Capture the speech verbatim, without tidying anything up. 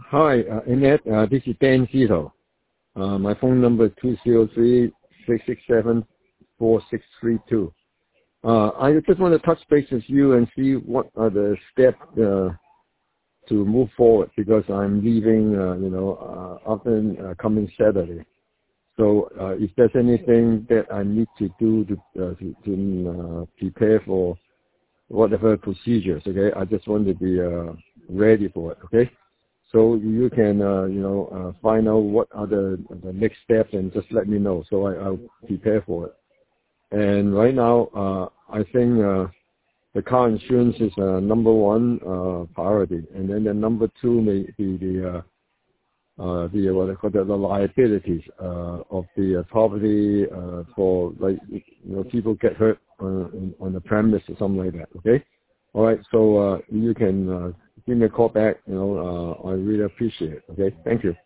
Hi, uh, Annette. Uh, this is Dan Zito. Uh, my phone number is two zero three, six six seven, four six three two. Uh, I just want to touch base with you and see what are the steps uh, to move forward because I'm leaving, uh, you know, uh, often uh, coming Saturday. So uh, if there's anything that I need to do to, uh, to, to uh, prepare for whatever procedures, okay, I just want to be uh, ready for it, okay? So you can, uh, you know, uh, find out what are the, the next steps and just let me know so I, I'll prepare for it. And right now, uh, I think uh, the car insurance is uh, number one uh, priority, and then the number two may be the uh, uh, the what they call the, the liabilities uh, of the uh, property uh, for like you know people get hurt on, on the premise or something like that. Okay, all right. So uh, you can uh, give me a call back. You know, uh, I really appreciate it. Okay, thank you.